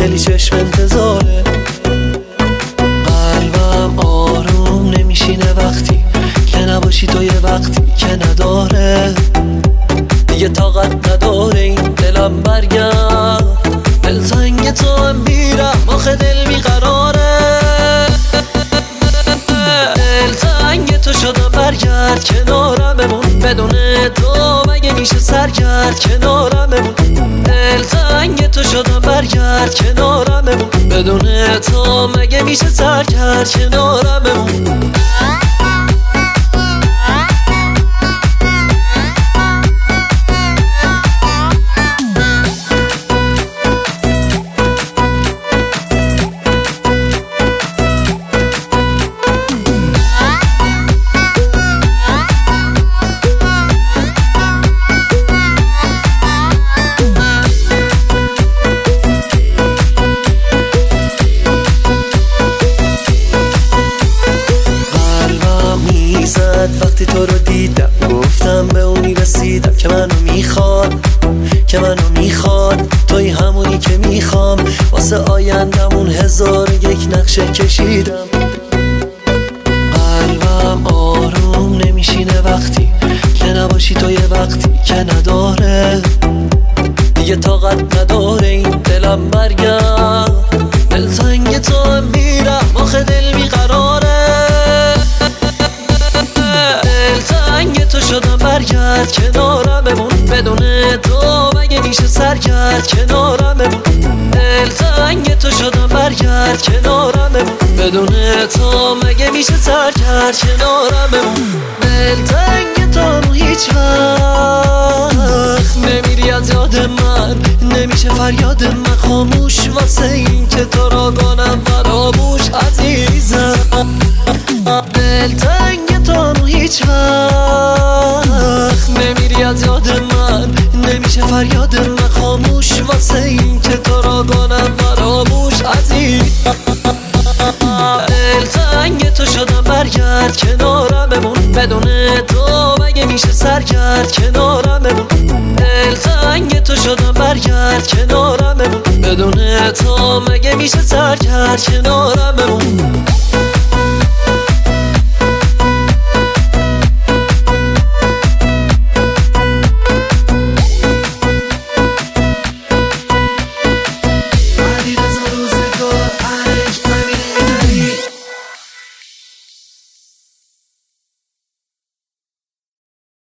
خیلی چشم انتظاره. قلبم آروم نمیشینه وقتی که نباشی تو، یه وقتی که نداره دیگه طاقت نداره این دلم برگرد. دلتنگ تو هم میرم آخه دل بیقراره. دلتنگ تو شدم برگرد کنارم بمون، بدون تو مگه میشه سرگرد کنارم بمون. دلتنگ تو شدم برگرد کنارم بمون، بدون تو مگه میشه سرگرد کنارم بمون. وقتی تو رو دیدم گفتم به اونی رسیدم که منو میخواد توی همونی که میخوام. واسه آیندمون 1001 نقشه کشیدم. قلبم آروم نمیشینه وقتی که نباشی تو، یه وقتی که نداره دیگه طاقت نداره این دلم برگرد. دلتنگ تو هم میرم آخه دل بیقراره. دلتنگ تو شدم برگرد کنارم بمون، بدون تو مگه میشه سرگرد کنارم بمون. دلتنگ تو شدم برگرد کنارم بمون، بدون تو مگه میشه سرگرد کنارم بمون. دلتنگ تو هیچ وقت نمیری از یاد من، نمیشه فریاد من خاموش واسه این که تو را گانم فراموش عزیزم. دلتنگ تو هیچ وقت نمیری از یاد من، نمیشه فریاد من خاموش واسه این که تو را گانم فراموش عزیزم. دلتنگ تو شدم برگرد کنارم بمون، بدون تو مگه میشه سرگرد کنارم بمون. دلتنگ تو شدم برگرد کنارم بمون، بدون تو مگه میشه سرگرد کنارم بمون.